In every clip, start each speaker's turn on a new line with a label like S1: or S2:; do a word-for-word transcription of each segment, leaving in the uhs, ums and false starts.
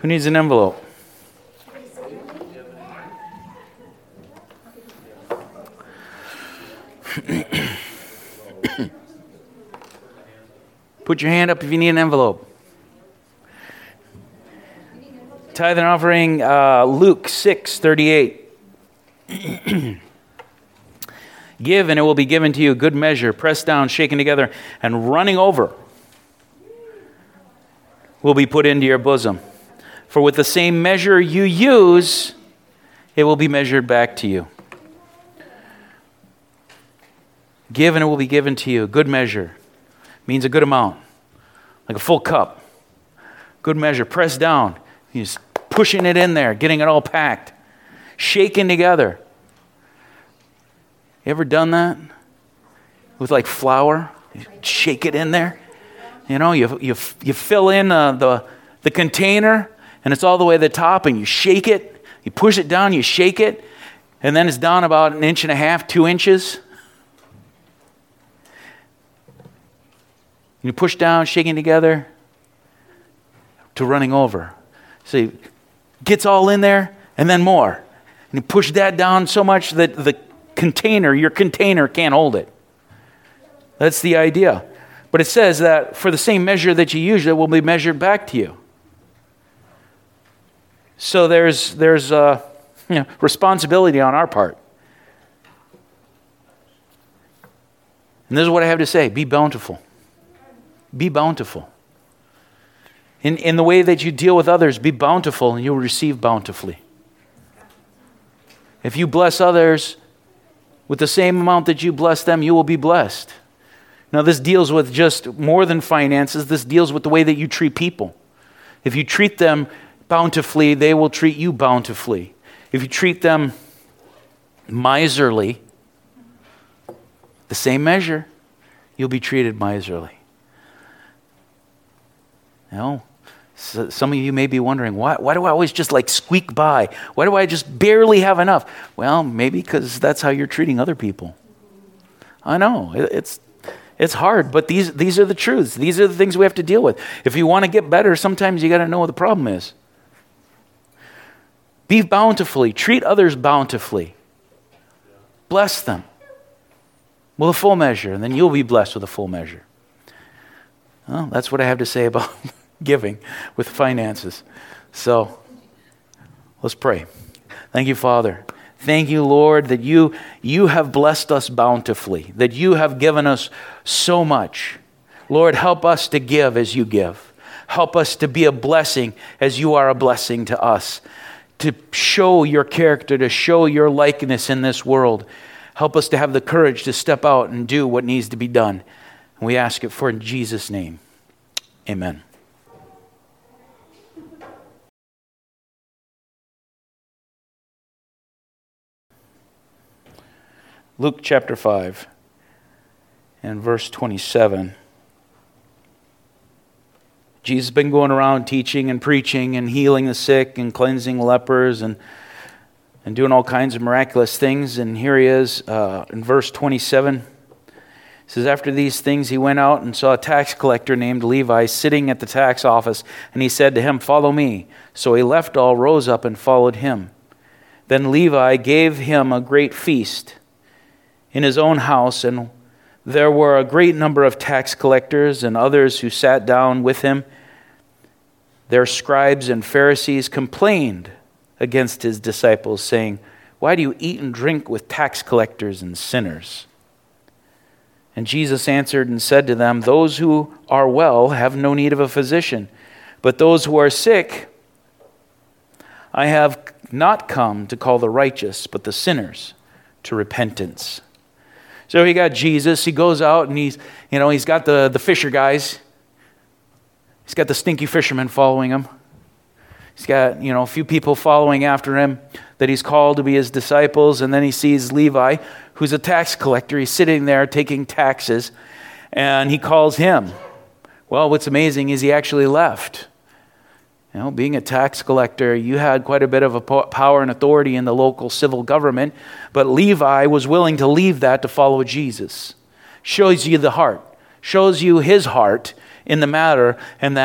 S1: Who needs an envelope? Put your hand up if you need an envelope. Tithe and offering, uh, Luke six thirty-eight. Give, and it will be given to you, good measure, pressed down, shaken together, and running over will be put into your bosom. For with the same measure you use, it will be measured back to you. Give, and it will be given to you. Good measure means a good amount, like a full cup. Good measure, pressed down. You're just pushing it in there, getting it all packed, shaken together. You ever done that with like flour? You shake it in there. You know, you you you fill in uh, the the container, and it's all the way to the top, and you shake it. You push it down, you shake it, and then it's down about an inch and a half, two inches. You push down, shaking together to running over. So it gets all in there, and then more. And you push that down so much that the container, your container can't hold it. That's the idea. But it says that for the same measure that you use, it will be measured back to you. So there's there's uh, you know, responsibility on our part. And this is what I have to say. Be bountiful. Be bountiful. In, in the way that you deal with others, be bountiful and you'll receive bountifully. If you bless others with the same amount that you bless them, you will be blessed. Now, this deals with just more than finances. This deals with the way that you treat people. If you treat them bountifully, they will treat you bountifully. If you treat them miserly, the same measure, you'll be treated miserly. You know, so some of you may be wondering, why, why do I always just like squeak by? Why do I just barely have enough? Well, maybe because that's how you're treating other people. I know, it, it's it's hard, but these, these are the truths. These are the things we have to deal with. If you want to get better, sometimes you got to know what the problem is. Be bountifully. Treat others bountifully. Bless them with a full measure, and then you'll be blessed with a full measure. Well, that's what I have to say about giving with finances. So, let's pray. Thank you, Father. Thank you, Lord, that you, you have blessed us bountifully, that you have given us so much. Lord, help us to give as you give. Help us to be a blessing as you are a blessing to us, to show your character, to show your likeness in this world. Help us to have the courage to step out and do what needs to be done. And we ask it for in Jesus' name. Amen. Luke chapter five and verse twenty-seven. Jesus has been going around teaching and preaching and healing the sick and cleansing lepers and, and doing all kinds of miraculous things. And here he is uh, in verse twenty-seven. It says, after these things he went out and saw a tax collector named Levi sitting at the tax office, and he said to him, follow me. So he left all, rose up, and followed him. Then Levi gave him a great feast in his own house, and there were a great number of tax collectors and others who sat down with him. Their scribes and Pharisees complained against his disciples, saying, why do you eat and drink with tax collectors and sinners? And Jesus answered and said to them, those who are well have no need of a physician, but those who are sick, I have not come to call the righteous, but the sinners to repentance. So he got Jesus. He goes out and he's, you know, he's got the, the fisher guys. He's got the stinky fishermen following him. He's got, you know, a few people following after him that he's called to be his disciples. And then he sees Levi, who's a tax collector. He's sitting there taking taxes, and he calls him. Well, what's amazing is he actually left. You know, being a tax collector, you had quite a bit of a power and authority in the local civil government, but Levi was willing to leave that to follow Jesus. Shows you the heart. Shows you his heart in the matter, and that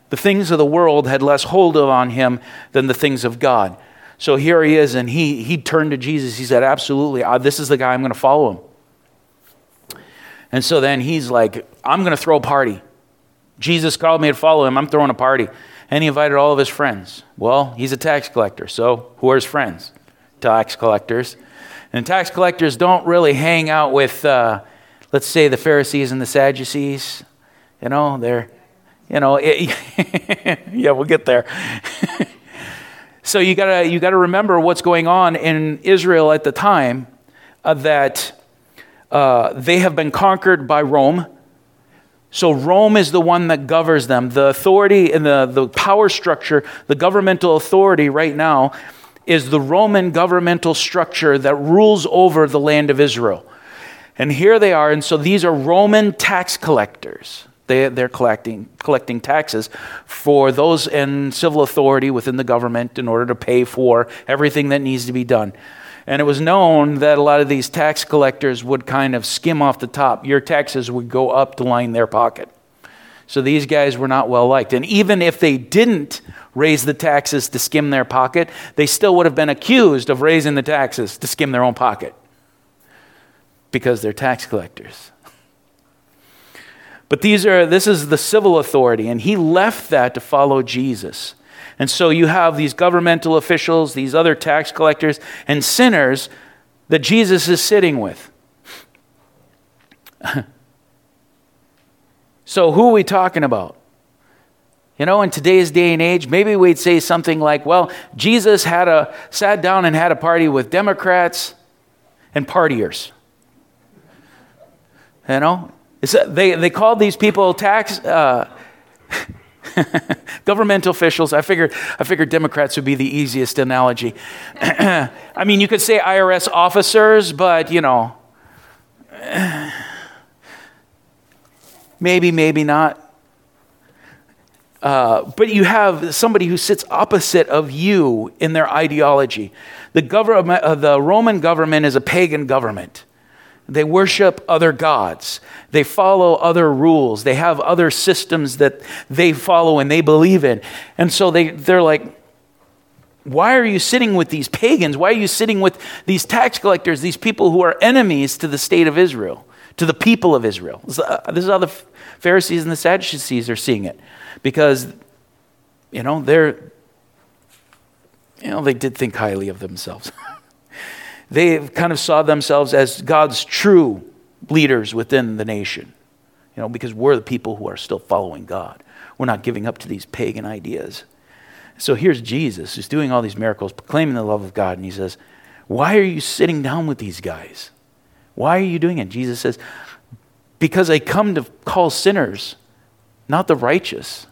S1: The things of the world had less hold on him than the things of God. So here he is, and he he turned to Jesus. He said, absolutely, uh, this is the guy, I'm going to follow him. And so then he's like, I'm going to throw a party. Jesus called me to follow him. I'm throwing a party. And he invited all of his friends. Well, he's a tax collector, so who are his friends? Tax collectors. And tax collectors don't really hang out with, uh, let's say, the Pharisees and the Sadducees. You know, they're, you know, it, yeah, we'll get there. So you gotta you gotta remember what's going on in Israel at the time, uh, that uh, they have been conquered by Rome. So Rome is the one that governs them. The authority and the, the power structure, the governmental authority right now is the Roman governmental structure that rules over the land of Israel. And here they are, and so these are Roman tax collectors. They, they're collecting collecting taxes for those in civil authority within the government in order to pay for everything that needs to be done. And it was known that a lot of these tax collectors would kind of skim off the top. Your taxes would go up to line their pocket. So these guys were not well liked. And even if they didn't raise the taxes to skim their pocket, they still would have been accused of raising the taxes to skim their own pocket because they're tax collectors. But these are this is the civil authority, and he left that to follow Jesus. And so you have these governmental officials, these other tax collectors, and sinners that Jesus is sitting with. So who are we talking about? You know, in today's day and age, maybe we'd say something like, well, Jesus had a sat down and had a party with Democrats and partiers. You know, it's, they, they called these people tax... Uh, government officials. I figured I figured Democrats would be the easiest analogy. I mean, you could say I R S officers, but you know, maybe, maybe not. Uh, but you have somebody who sits opposite of you in their ideology. The government, uh, the Roman government is a pagan government. They worship other gods. They follow other rules. They have other systems that they follow and they believe in. And so they, they're like, why are you sitting with these pagans? Why are you sitting with these tax collectors, these people who are enemies to the state of Israel, to the people of Israel? This is how the Pharisees and the Sadducees are seeing it. Because, you know, they're, you know, they did think highly of themselves. They kind of saw themselves as God's true leaders within the nation, you know, because we're the people who are still following God. We're not giving up to these pagan ideas. So here's Jesus who's doing all these miracles, proclaiming the love of God, and he says, why are you sitting down with these guys? Why are you doing it? Jesus says, because I come to call sinners, not the righteous.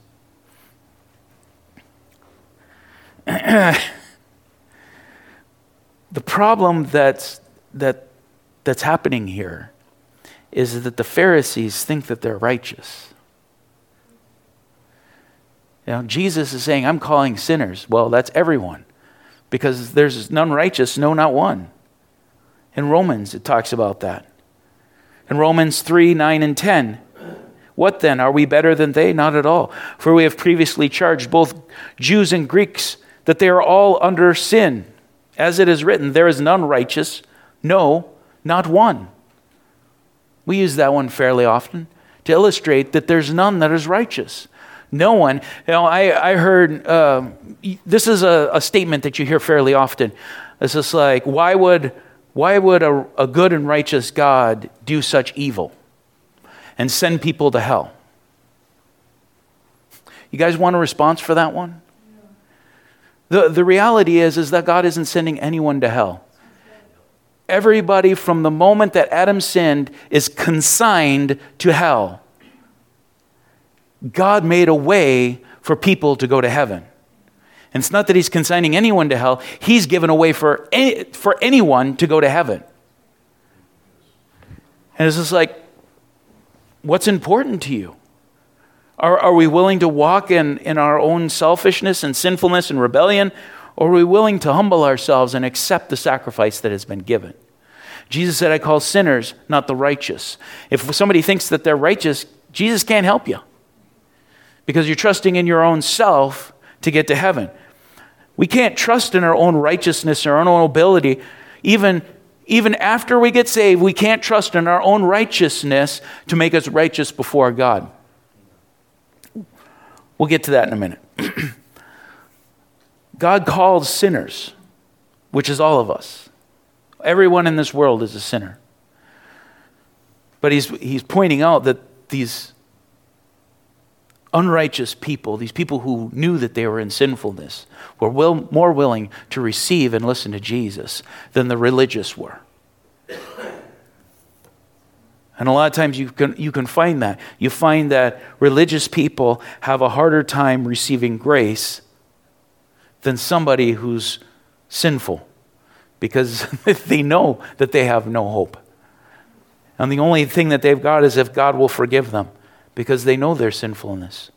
S1: The problem that's, that, that's happening here is that the Pharisees think that they're righteous. You know, Jesus is saying, I'm calling sinners. Well, that's everyone. Because there's none righteous, no, not one. In Romans, it talks about that. In Romans three, nine, and ten, what then? Are we better than they? Not at all. For we have previously charged both Jews and Greeks that they are all under sin. As it is written, there is none righteous, no, not one. We use that one fairly often to illustrate that there's none that is righteous. No one. You know, I, I heard, uh, this is a, a statement that you hear fairly often. It's just like, why would, why would a, a good and righteous God do such evil and send people to hell? You guys want a response for that one? The, the reality is, is that God isn't sending anyone to hell. Everybody from the moment that Adam sinned is consigned to hell. God made a way for people to go to heaven. And it's not that he's consigning anyone to hell. He's given a way for, any, for anyone to go to heaven. And it's just like, what's important to you? Are, are we willing to walk in, in our own selfishness and sinfulness and rebellion? Or are we willing to humble ourselves and accept the sacrifice that has been given? Jesus said, I call sinners, not the righteous. If somebody thinks that they're righteous, Jesus can't help you. because you're trusting in your own self to get to heaven. We can't trust in our own righteousness or our own ability. Even, even after we get saved, we can't trust in our own righteousness to make us righteous before God. We'll get to that in a minute. God calls sinners, which is all of us. Everyone in this world is a sinner. But he's, he's pointing out that these unrighteous people, these people who knew that they were in sinfulness, were will, more willing to receive and listen to Jesus than the religious were. And a lot of times you can, you can find that. You find that religious people have a harder time receiving grace than somebody who's sinful, because they know that they have no hope. And the only thing that they've got is if God will forgive them, because they know their sinfulness.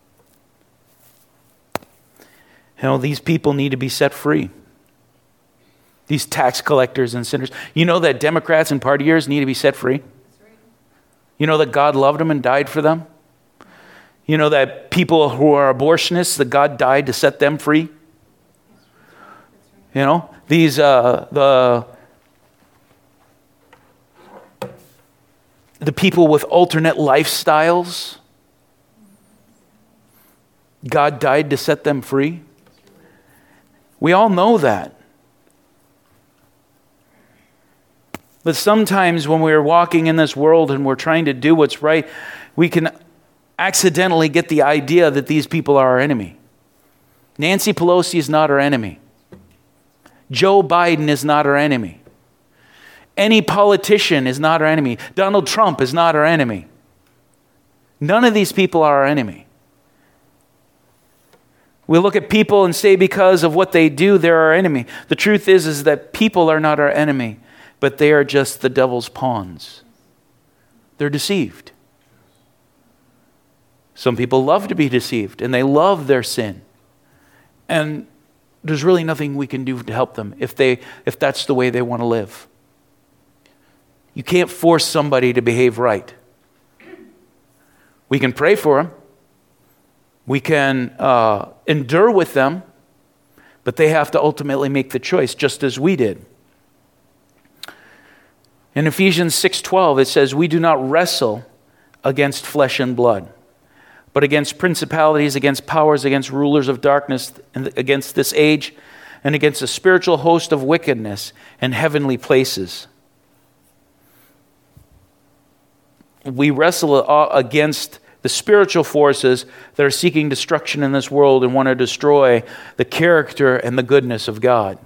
S1: You know, these people need to be set free. These tax collectors and sinners. You know that Democrats and partiers need to be set free? You know that God loved them and died for them? You know that people who are abortionists, that God died to set them free? You know, these, uh, the, the people with alternate lifestyles, God died to set them free. We all know that. But sometimes when we're walking in this world and we're trying to do what's right, we can accidentally get the idea that these people are our enemy. Nancy Pelosi is not our enemy. Joe Biden is not our enemy. Any politician is not our enemy. Donald Trump is not our enemy. None of these people are our enemy. We look at people and say because of what they do, they're our enemy. The truth is, is that people are not our enemy, but they are just the devil's pawns. They're deceived. Some people love to be deceived, and they love their sin. And there's really nothing we can do to help them if they, if that's the way they want to live. You can't force somebody to behave right. We can pray for them. We can uh, endure with them, but they have to ultimately make the choice, just as we did. In Ephesians six twelve, it says, "We do not wrestle against flesh and blood, but against principalities, against powers, against rulers of darkness, and against this age, and against a spiritual host of wickedness in heavenly places." We wrestle against the spiritual forces that are seeking destruction in this world and want to destroy the character and the goodness of God.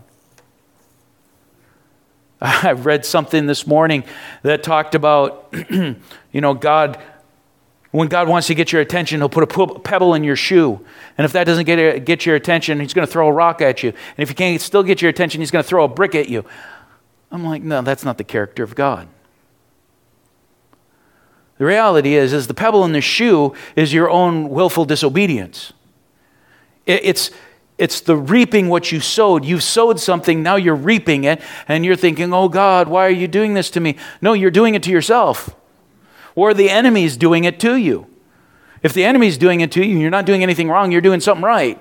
S1: I read something this morning that talked about, you know, God, when God wants to get your attention, he'll put a pebble in your shoe. And if that doesn't get, get your attention, he's going to throw a rock at you. And if he can't still get your attention, he's going to throw a brick at you. I'm like, no, that's not the character of God. The reality is, is the pebble in the shoe is your own willful disobedience. It, it's, it's the reaping what you sowed. You've sowed something, now you're reaping it, and you're thinking, oh God, why are you doing this to me? No, you're doing it to yourself. Or the enemy's doing it to you. If the enemy's doing it to you, you're not doing anything wrong, you're doing something right.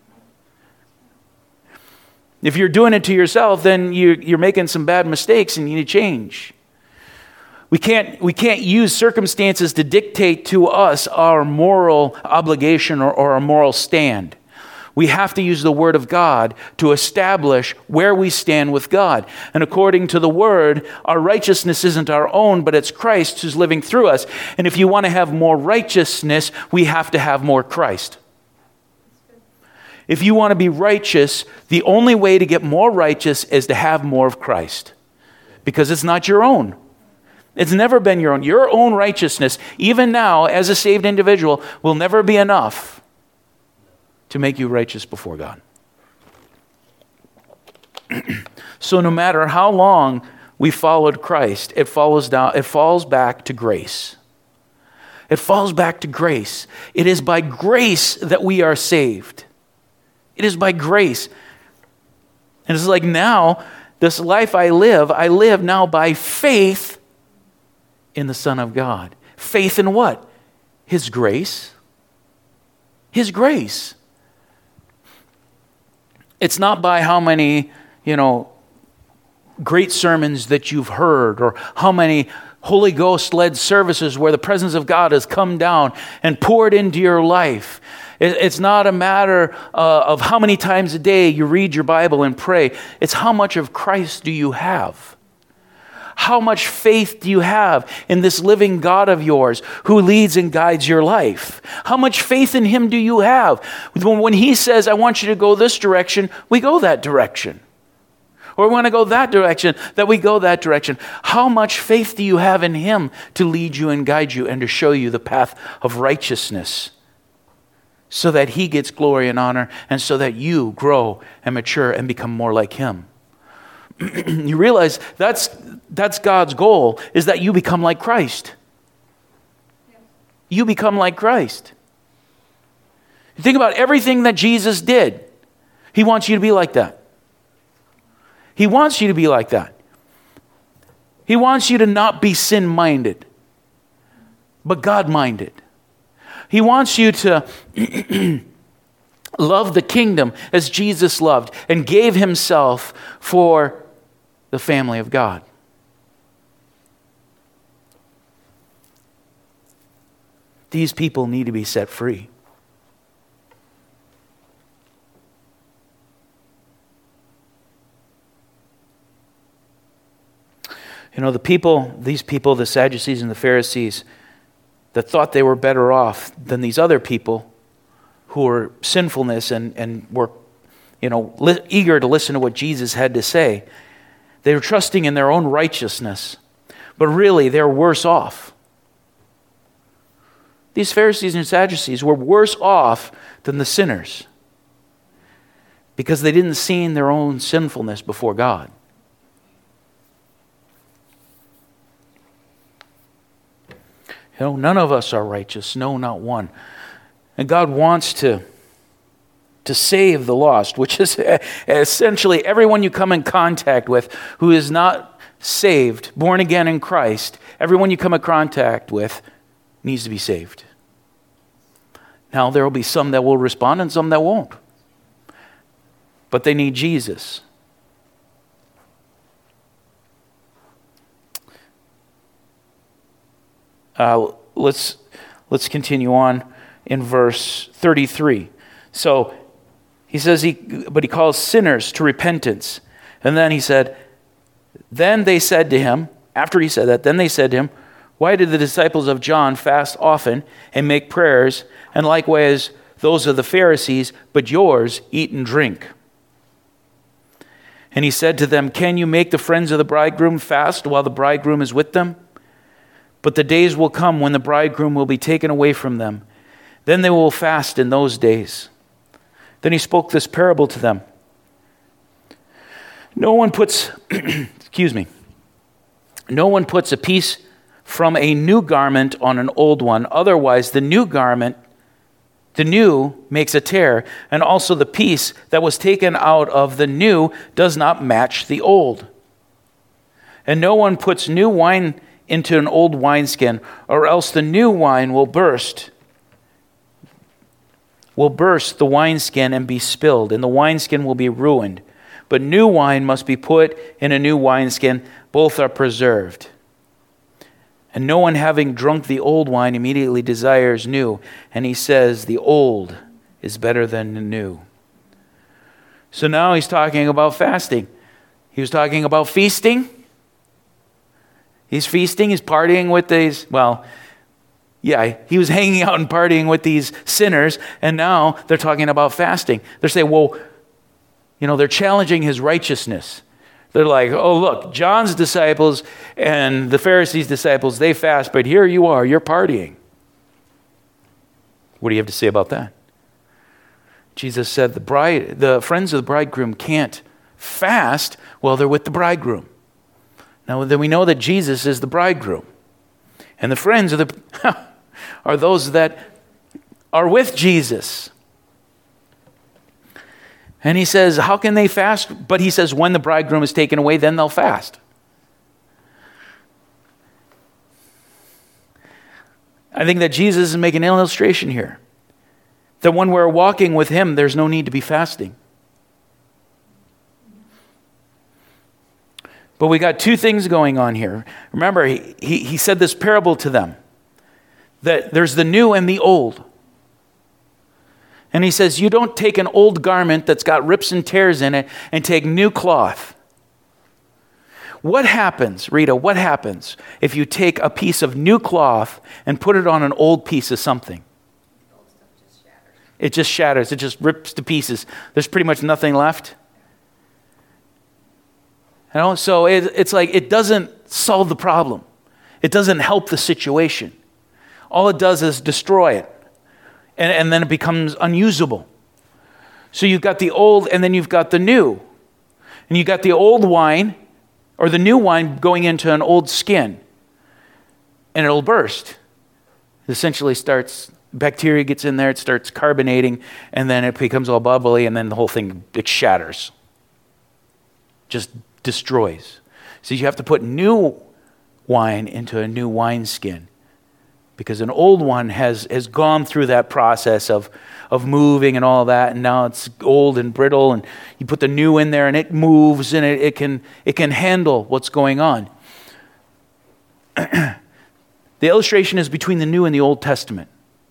S1: If you're doing it to yourself, then you, you're making some bad mistakes and you need to change. We can't, we can't use circumstances to dictate to us our moral obligation or, or our moral stand. We have to use the Word of God to establish where we stand with God. And according to the Word, our righteousness isn't our own, but it's Christ who's living through us. And if you want to have more righteousness, we have to have more Christ. If you want to be righteous, the only way to get more righteous is to have more of Christ. Because it's not your own. It's never been your own. Your own righteousness, even now as a saved individual, will never be enough to make you righteous before God. So no matter how long we followed Christ, it follows down, it falls back to grace. It falls back to grace. It is by grace that we are saved. It is by grace. And it's like now, this life I live, I live now by faith in the Son of God. Faith in what? His grace. His grace. It's not by how many, you know, great sermons that you've heard, or how many Holy Ghost-led services where the presence of God has come down and poured into your life. It's not a matter uh, of how many times a day you read your Bible and pray. It's how much of Christ do you have? How much faith do you have in this living God of yours who leads and guides your life? How much faith in Him do you have? When He says, I want you to go this direction, we go that direction. Or we want to go that direction, that we go that direction. How much faith do you have in Him to lead you and guide you and to show you the path of righteousness, so that He gets glory and honor, and so that you grow and mature and become more like Him? You realize that's that's God's goal, is that you become like Christ. You become like Christ. You think about everything that Jesus did. He wants you to be like that. He wants you to be like that. He wants you to not be sin-minded, but God-minded. He wants you to love the kingdom as Jesus loved and gave Himself for the family of God. These people need to be set free. You know, the people, these people, the Sadducees and the Pharisees, that thought they were better off than these other people who were sinfulness and, and were, you know, li- eager to listen to what Jesus had to say. They were trusting in their own righteousness, but really they're worse off. These Pharisees and Sadducees were worse off than the sinners because they didn't see their own sinfulness before God. You know, none of us are righteous. No, not one. And God wants to, to save the lost, which is essentially everyone you come in contact with who is not saved, born again in Christ. Everyone you come in contact with needs to be saved. Now, there will be some that will respond and some that won't. But they need Jesus. Uh, let's let's continue on in verse thirty-three. So he says, he, but he calls sinners to repentance. And then he said, then they said to him, after he said that, then they said to him, why did the disciples of John fast often and make prayers, and likewise those of the Pharisees, but yours eat and drink? And he said to them, can you make the friends of the bridegroom fast while the bridegroom is with them? But the days will come when the bridegroom will be taken away from them. Then they will fast in those days. Then he spoke this parable to them. No one puts, excuse me, no one puts a piece from a new garment on an old one. Otherwise, the new garment, the new makes a tear, and also the piece that was taken out of the new does not match the old. And no one puts new wine into an old wineskin, or else the new wine will burst, will burst the wineskin and be spilled, and the wineskin will be ruined. But new wine must be put in a new wineskin. Both are preserved. And no one having drunk the old wine immediately desires new. And he says, the old is better than the new. So now he's talking about fasting. He was talking about feasting. He's feasting, he's partying with these, well, yeah, he was hanging out and partying with these sinners, and now they're talking about fasting. They're saying, well, you know, they're challenging his righteousness. They're like, oh, look, John's disciples and the Pharisees' disciples, they fast, but here you are, you're partying. What do you have to say about that? Jesus said the bride, the friends of the bridegroom can't fast while they're with the bridegroom. Now, then we know that Jesus is the bridegroom. And the friends are, the, are those that are with Jesus. And he says, how can they fast? But he says, when the bridegroom is taken away, then they'll fast. I think that Jesus is making an illustration here. That when we're walking with him, there's no need to be fasting. But we got two things going on here. Remember, he, he, he said this parable to them, that there's the new and the old. And he says, you don't take an old garment that's got rips and tears in it and take new cloth. What happens, Rita, what happens if you take a piece of new cloth and put it on an old piece of something?
S2: Old stuff just shatters.
S1: It just shatters. It just rips to pieces. There's pretty much nothing left. You know, so it, it's like it doesn't solve the problem. It doesn't help the situation. All it does is destroy it. And, and then it becomes unusable. So you've got the old and then you've got the new. And you've got the old wine or the new wine going into an old skin. And it'll burst. It essentially starts, bacteria gets in there, it starts carbonating, and then it becomes all bubbly, and then the whole thing, it shatters. Just destroys. So you have to put new wine into a new wineskin, because an old one has, has gone through that process of, of moving and all that, and now it's old and brittle, and you put the new in there and it moves and it, it can it can handle what's going on. The illustration is between the New and the Old Testament.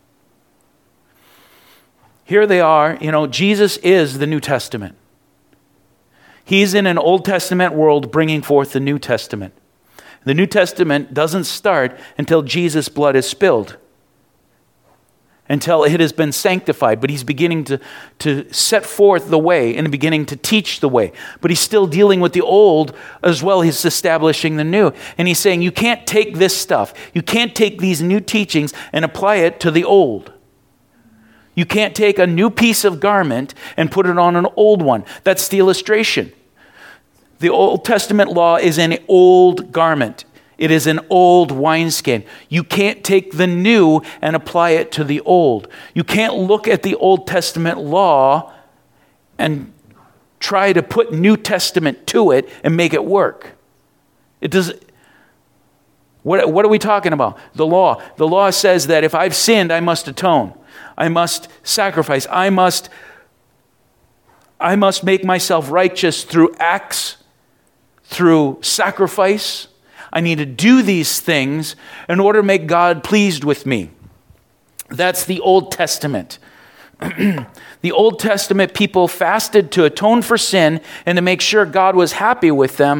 S1: Here they are, you know, Jesus is the New Testament. He's in an Old Testament world bringing forth the New Testament. The New Testament doesn't start until Jesus' blood is spilled, until it has been sanctified. But he's beginning to, to set forth the way and beginning to teach the way. But he's still dealing with the old as well. He's establishing the new. And he's saying, you can't take this stuff. You can't take these new teachings and apply it to the old. You can't take a new piece of garment and put it on an old one. That's the illustration. The Old Testament law is an old garment. It is an old wineskin. You can't take the new and apply it to the old. You can't look at the Old Testament law and try to put New Testament to it and make it work. It does. What, what are we talking about? The law. The law says that if I've sinned, I must atone. I must sacrifice. I must, I must make myself righteous through acts, through sacrifice. I need to do these things in order to make God pleased with me. That's the Old Testament. The Old Testament people fasted to atone for sin and to make sure God was happy with them.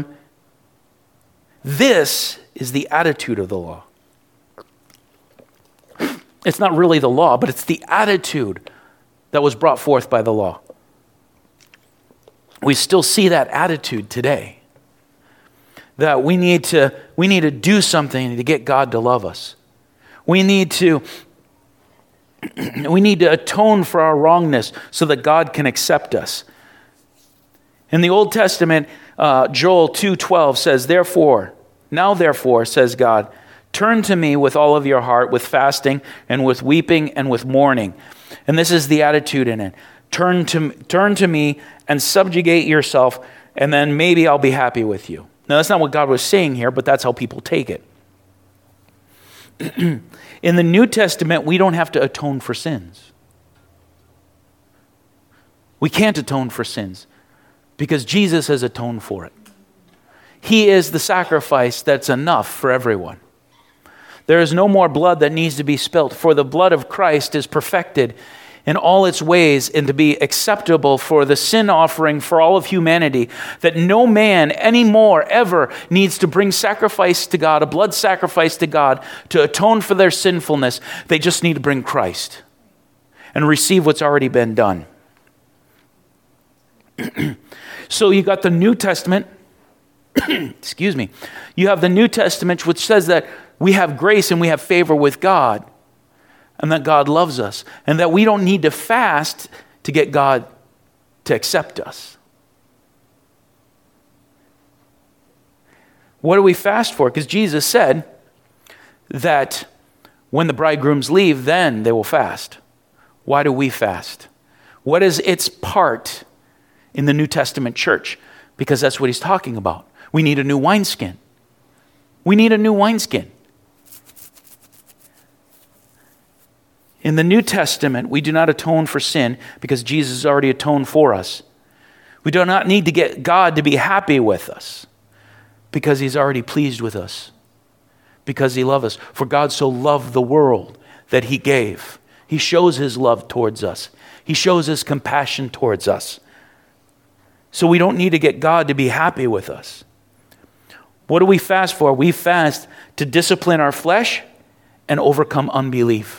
S1: This is the attitude of the law. It's not really the law, but it's the attitude that was brought forth by the law. We still see that attitude today. That we need to we need to do something to get God to love us. We need to we need to atone for our wrongness so that God can accept us. In the Old Testament, uh, Joel two twelve says, "Therefore, now therefore, says God, turn to me with all of your heart, with fasting and with weeping and with mourning." And this is the attitude in it. Turn to turn to me and subjugate yourself, and then maybe I'll be happy with you. Now, that's not what God was saying here, but that's how people take it. In the New Testament, we don't have to atone for sins. We can't atone for sins because Jesus has atoned for it. He is the sacrifice that's enough for everyone. There is no more blood that needs to be spilt, for the blood of Christ is perfected in all its ways and to be acceptable for the sin offering for all of humanity, that no man anymore ever needs to bring sacrifice to God, a blood sacrifice to God, to atone for their sinfulness. They just need to bring Christ and receive what's already been done. So you got the New Testament, excuse me, you have the New Testament which says that we have grace and we have favor with God, and that God loves us, and that we don't need to fast to get God to accept us. What do we fast for? Because Jesus said that when the bridegrooms leave, then they will fast. Why do we fast? What is its part in the New Testament church? Because that's what he's talking about. We need a new wineskin. We need a new wineskin. In the New Testament, we do not atone for sin because Jesus has already atoned for us. We do not need to get God to be happy with us because he's already pleased with us, because he loves us. For God so loved the world that he gave. He shows his love towards us. He shows his compassion towards us. So we don't need to get God to be happy with us. What do we fast for? We fast to discipline our flesh and overcome unbelief.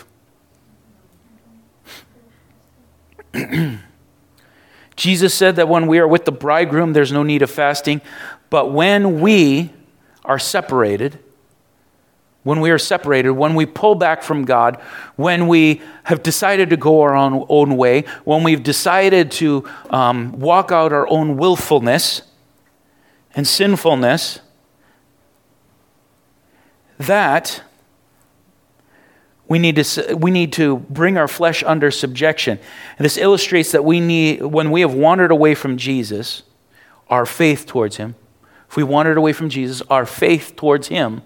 S1: Jesus said that when we are with the bridegroom, there's no need of fasting. But when we are separated, when we are separated, when we pull back from God, when we have decided to go our own, own way, when we've decided to um, walk out our own willfulness and sinfulness, that we need to we need to bring our flesh under subjection. And this illustrates that we need, when we have wandered away from Jesus, our faith towards him, if we wandered away from Jesus, our faith towards him,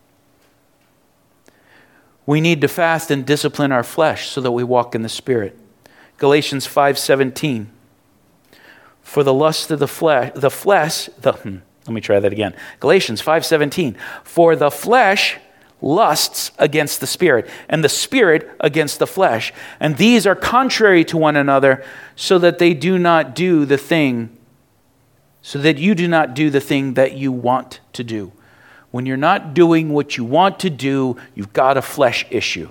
S1: we need to fast and discipline our flesh so that we walk in the Spirit. Galatians five seventeen. For the lust of the flesh, the flesh, the, hmm, let me try that again. Galatians five seventeen. For the flesh lusts against the Spirit, and the Spirit against the flesh. And these are contrary to one another, so that they do not do the thing, so that you do not do the thing that you want to do. When you're not doing what you want to do, you've got a flesh issue.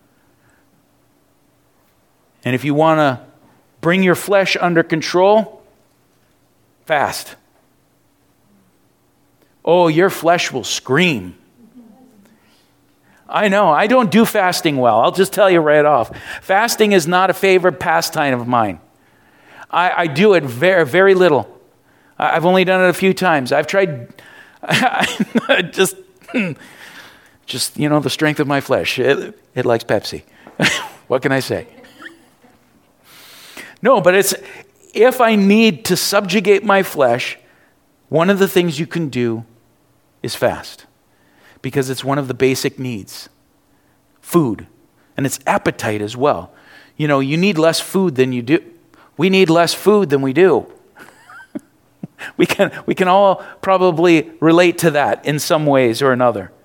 S1: And if you want to bring your flesh under control, fast. Oh, your flesh will scream. I know, I don't do fasting well. I'll just tell you right off. Fasting is not a favorite pastime of mine. I, I do it very, very little. I've only done it a few times. I've tried... just, just you know, the strength of my flesh. It, it likes Pepsi. What can I say? No, but it's, if I need to subjugate my flesh, one of the things you can do is fast, because it's one of the basic needs. Food. And it's appetite as well. You know, you need less food than you do. We need less food than we do. We can we can all probably relate to that in some ways or another.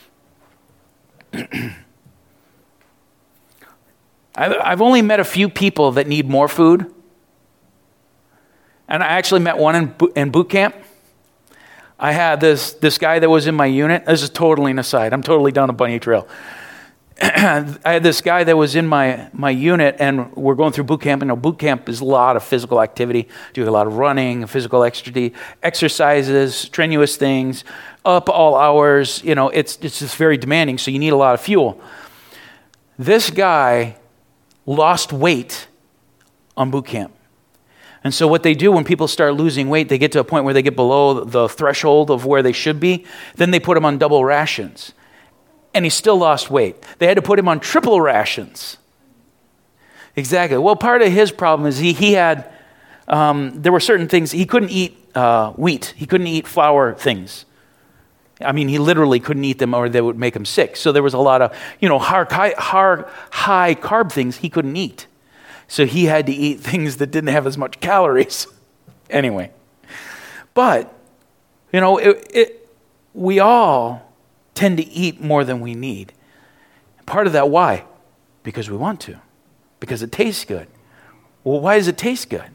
S1: I've only met a few people that need more food. And I actually met one in, in boot camp. I had this, this guy that was in my unit. This is totally an aside. I'm totally down a bunny trail. I had this guy that was in my, my unit, and we're going through boot camp. And you know, boot camp is a lot of physical activity. Do a lot of running, physical exercises, strenuous things, up all hours. You know, it's it's just very demanding. So you need a lot of fuel. This guy lost weight on boot camp. And so what they do when people start losing weight, they get to a point where they get below the threshold of where they should be. Then they put them on double rations. And he still lost weight. They had to put him on triple rations. Exactly. Well, part of his problem is he he had, um, there were certain things, he couldn't eat uh, wheat. He couldn't eat flour things. I mean, he literally couldn't eat them or they would make him sick. So there was a lot of, you know, high, high, high carb things he couldn't eat. So he had to eat things that didn't have as much calories. Anyway. But, you know, it, it, we all tend to eat more than we need. Part of that, why? Because we want to. Because it tastes good. Well, why does it taste good?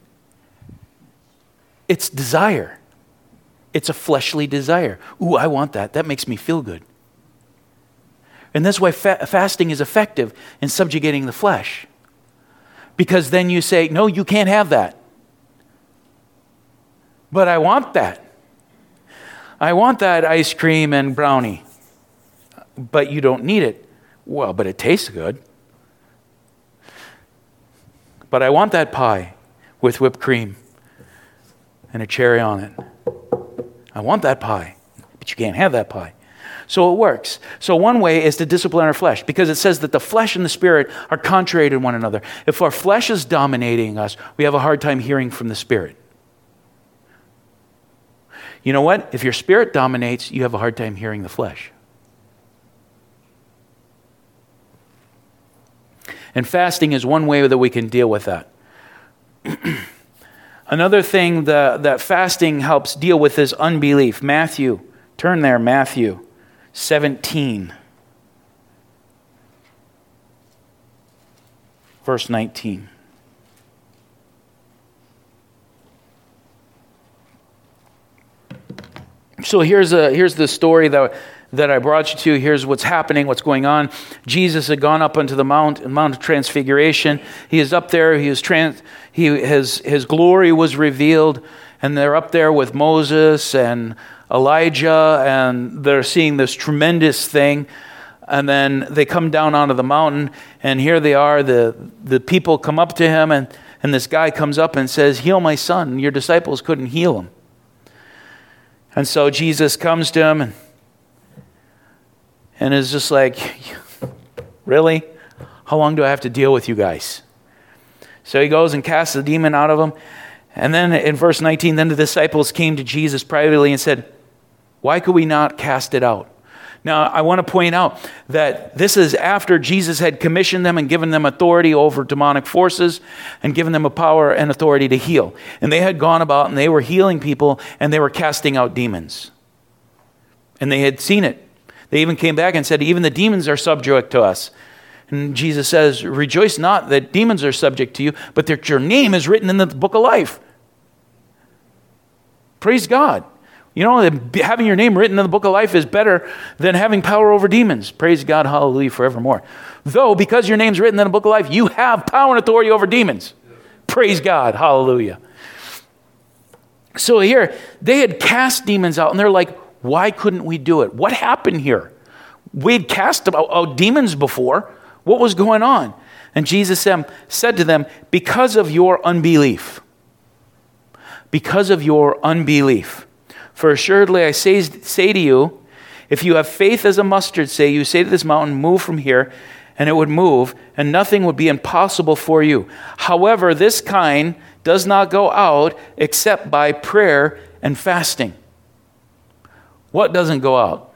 S1: It's desire. It's a fleshly desire. Ooh, I want that. That makes me feel good. And that's why fa- fasting is effective in subjugating the flesh. Because then you say, no, you can't have that. But I want that. I want that ice cream and brownie. But you don't need it. Well, but it tastes good. But I want that pie with whipped cream and a cherry on it. I want that pie, but you can't have that pie. So it works. So one way is to discipline our flesh, because it says that the flesh and the spirit are contrary to one another. If our flesh is dominating us, we have a hard time hearing from the spirit. You know what? If your spirit dominates, you have a hard time hearing the flesh. And fasting is one way that we can deal with that. Another thing that, that fasting helps deal with is unbelief. Matthew, turn there, Matthew seventeen. Verse nineteen. So here's a here's the story that that I brought you to. Here's what's happening, what's going on. Jesus had gone up onto the mount, Mount of Transfiguration. He is up there. He is trans. He his his glory was revealed, and they're up there with Moses and Elijah, and they're seeing this tremendous thing. And then they come down onto the mountain, and here they are. The the people come up to him, and and this guy comes up and says, "Heal my son." Your disciples couldn't heal him. And so Jesus comes to him and, and is just like, really? How long do I have to deal with you guys? So he goes and casts the demon out of him. And then in verse nineteen, then the disciples came to Jesus privately and said, "Why could we not cast it out?" Now, I want to point out that this is after Jesus had commissioned them and given them authority over demonic forces and given them a power and authority to heal. And they had gone about and they were healing people and they were casting out demons. And they had seen it. They even came back and said, even the demons are subject to us. And Jesus says, rejoice not that demons are subject to you, but that your name is written in the book of life. Praise God. You know, having your name written in the book of life is better than having power over demons. Praise God, hallelujah, forevermore. Though, because your name's written in the book of life, you have power and authority over demons. Praise God, hallelujah. So here, they had cast demons out, and they're like, why couldn't we do it? What happened here? We'd cast out, out demons before. What was going on? And Jesus said to them, because of your unbelief. Because of your unbelief. For assuredly I say, say to you, if you have faith as a mustard seed, you say to this mountain, move from here, and it would move, and nothing would be impossible for you. However, this kind does not go out except by prayer and fasting. What doesn't go out?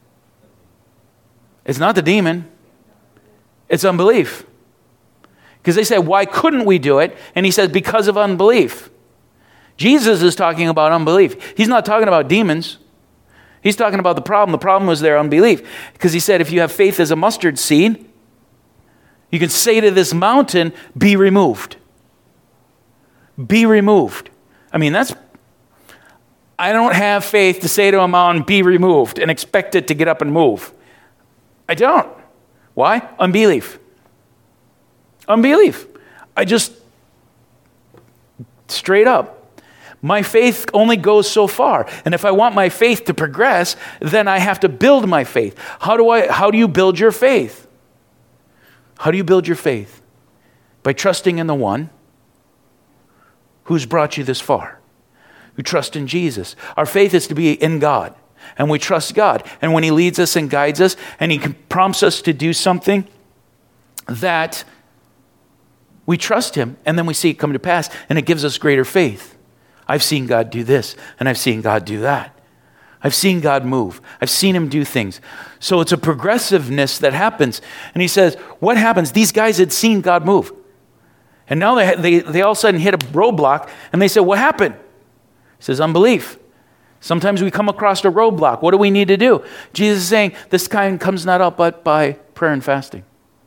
S1: It's not the demon. It's unbelief. Because they said, why couldn't we do it? And he says, because of unbelief. Jesus is talking about unbelief. He's not talking about demons. He's talking about the problem. The problem was their unbelief. Because he said, if you have faith as a mustard seed, you can say to this mountain, be removed. Be removed. I mean, that's, I don't have faith to say to a mountain, be removed, and expect it to get up and move. I don't. Why? Unbelief. Unbelief. I just, straight up. My faith only goes so far. And if I want my faith to progress, then I have to build my faith. How do I, how do you build your faith? How do you build your faith? By trusting in the one who's brought you this far. Who trust in Jesus. Our faith is to be in God. And we trust God. And when he leads us and guides us, and he prompts us to do something, that we trust him, and then we see it come to pass, and it gives us greater faith. I've seen God do this, and I've seen God do that. I've seen God move. I've seen him do things. So it's a progressiveness that happens. And he says, what happens? These guys had seen God move. And now they, they, they all of a sudden hit a roadblock, and they said, what happened? He says, unbelief. Sometimes we come across a roadblock. What do we need to do? Jesus is saying, this kind comes not out but by prayer and fasting.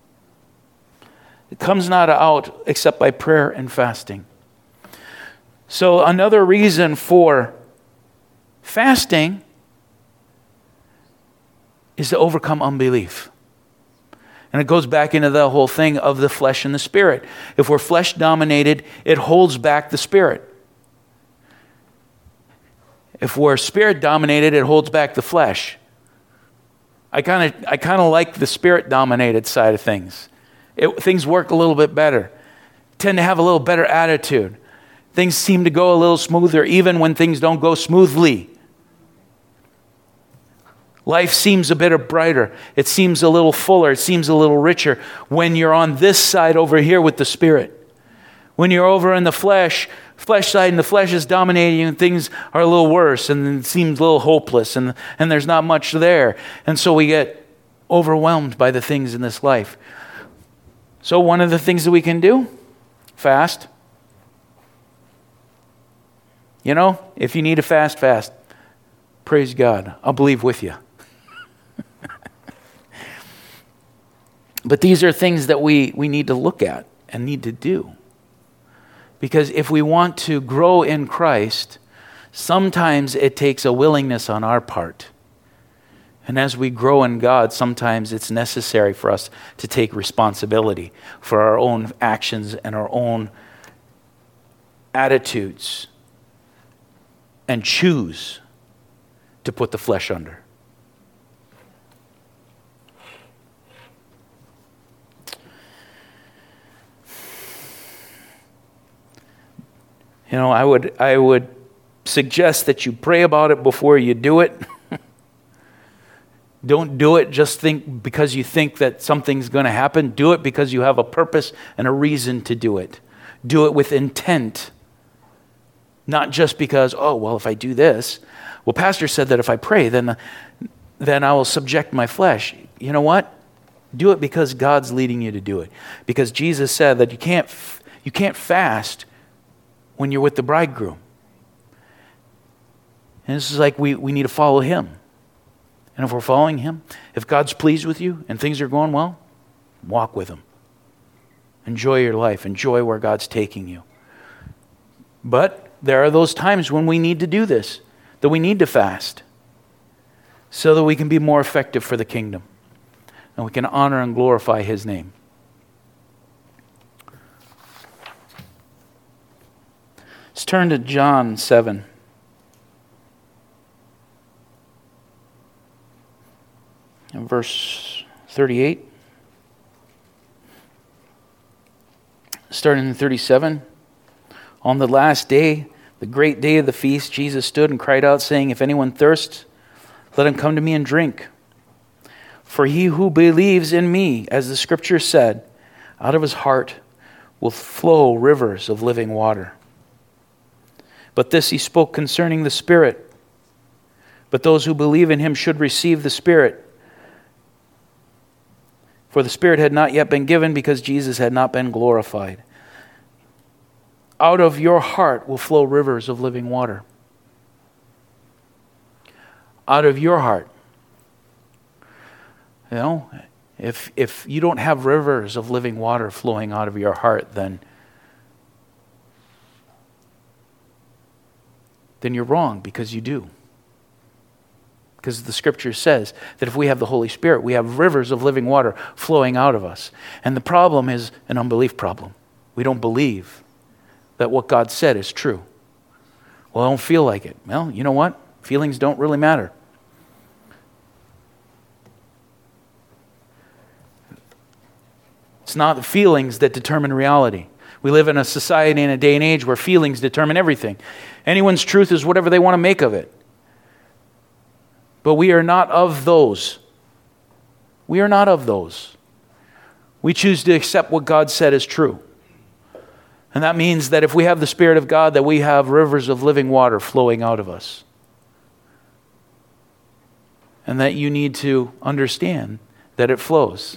S1: It comes not out except by prayer and fasting. So another reason for fasting is to overcome unbelief. And it goes back into the whole thing of the flesh and the spirit. If we're flesh dominated, it holds back the spirit. If we're spirit dominated, it holds back the flesh. I kind of I kind of like the spirit dominated side of things. It, things work a little bit better. Tend to have a little better attitude. Things seem to go a little smoother even when things don't go smoothly. Life seems a bit brighter. It seems a little fuller. It seems a little richer when you're on this side over here with the Spirit. When you're over in the flesh, flesh side, and the flesh is dominating and things are a little worse and it seems a little hopeless and, and there's not much there. And so we get overwhelmed by the things in this life. So one of the things that we can do, fast. You know, if you need to fast, fast. Praise God. I'll believe with you. But these are things that we, we need to look at and need to do. Because if we want to grow in Christ, sometimes it takes a willingness on our part. And as we grow in God, sometimes it's necessary for us to take responsibility for our own actions and our own attitudes and choose to put the flesh under. You know, I would I would suggest that you pray about it before you do it. Don't do it just think because you think that something's going to happen. Do it because you have a purpose and a reason to do it. Do it with intent. Not just because, oh, well, if I do this, well, Pastor said that if I pray, then, then I will subject my flesh. You know what? Do it because God's leading you to do it. Because Jesus said that you can't you can't fast when you're with the bridegroom. And this is like we, we need to follow him. And if we're following him, if God's pleased with you and things are going well, walk with him. Enjoy your life. Enjoy where God's taking you. But there are those times when we need to do this, that we need to fast, so that we can be more effective for the kingdom. And we can honor and glorify his name. Let's turn to John seven. In verse thirty-eight. Starting in thirty-seven. On the last day, the great day of the feast, Jesus stood and cried out, saying, if anyone thirsts, let him come to me and drink. For he who believes in me, as the scripture said, out of his heart will flow rivers of living water. But this he spoke concerning the Spirit. But those who believe in him should receive the Spirit. For the Spirit had not yet been given because Jesus had not been glorified. Out of your heart will flow rivers of living water. Out of your heart. You know, if if you don't have rivers of living water flowing out of your heart, then then you're wrong, because you do. Because the scripture says that if we have the Holy Spirit, we have rivers of living water flowing out of us. And the problem is an unbelief problem. We don't believe that what God said is true. Well, I don't feel like it. Well, you know what? Feelings don't really matter. It's not the feelings that determine reality. We live in a society in a day and age where feelings determine everything. Anyone's truth is whatever they want to make of it. But we are not of those. We are not of those. We choose to accept what God said is true. And that means that if we have the Spirit of God, that we have rivers of living water flowing out of us. And that you need to understand that it flows.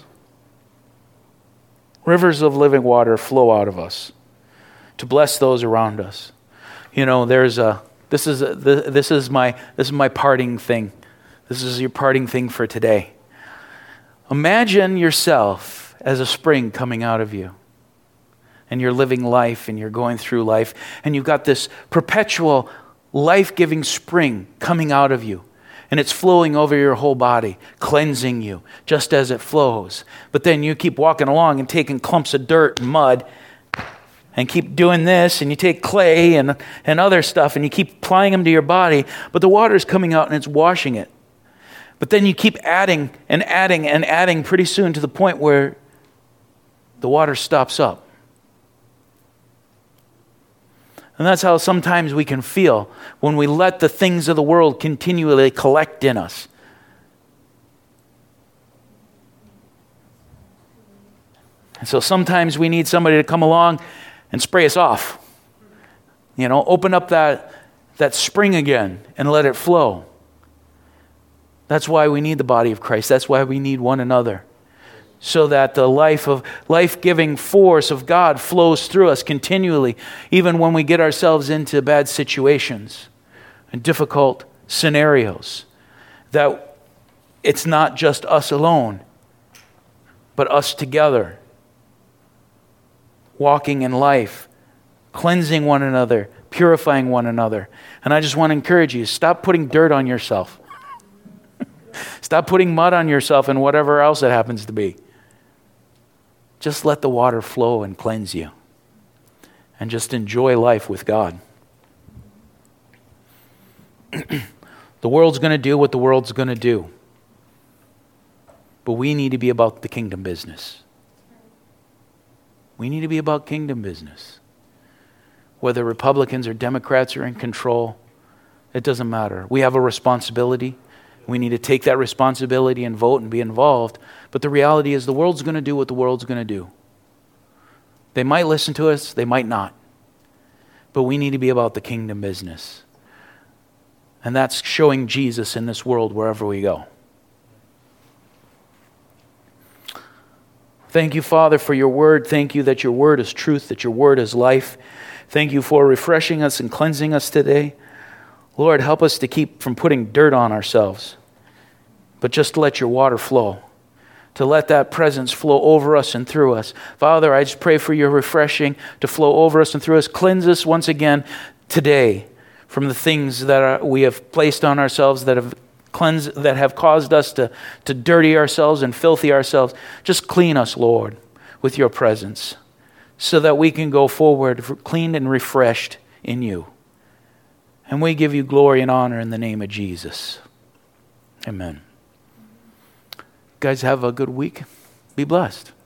S1: Rivers of living water flow out of us to bless those around us. You know, there's a this is a, this is my this is my parting thing. This is your parting thing for today. Imagine yourself as a spring coming out of you. And you're living life and you're going through life. And you've got this perpetual life-giving spring coming out of you. And it's flowing over your whole body, cleansing you, just as it flows. But then you keep walking along and taking clumps of dirt and mud and keep doing this, and you take clay and, and other stuff, and you keep applying them to your body, but the water's coming out and it's washing it. But then you keep adding and adding and adding pretty soon to the point where the water stops up. And that's how sometimes we can feel when we let the things of the world continually collect in us. And so sometimes we need somebody to come along and spray us off. You know, open up that, that spring again and let it flow. That's why we need the body of Christ. That's why we need one another. so that the life of life-giving force of God flows through us continually, even when we get ourselves into bad situations and difficult scenarios, that it's not just us alone, but us together, walking in life, cleansing one another, purifying one another. And I just want to encourage you, stop putting dirt on yourself. Stop putting mud on yourself and whatever else it happens to be. Just let the water flow and cleanse you. And just enjoy life with God. The world's going to do what the world's going to do. But we need to be about the kingdom business. We need to be about kingdom business. Whether Republicans or Democrats are in control, it doesn't matter. We have a responsibility. We need to take that responsibility and vote and be involved. But the reality is the world's going to do what the world's going to do. They might listen to us, they might not. But we need to be about the kingdom business. And that's showing Jesus in this world wherever we go. Thank you, Father, for your word. Thank you that your word is truth, that your word is life. Thank you for refreshing us and cleansing us today. Lord, help us to keep from putting dirt on ourselves, but just to let your water flow, to let that presence flow over us and through us. Father, I just pray for your refreshing to flow over us and through us. Cleanse us once again today from the things that are, we have placed on ourselves that have cleansed, that have caused us to, to dirty ourselves and filthy ourselves. Just clean us, Lord, with your presence, so that we can go forward cleaned and refreshed in you. And we give you glory and honor in the name of Jesus. Amen. Guys, have a good week. Be blessed.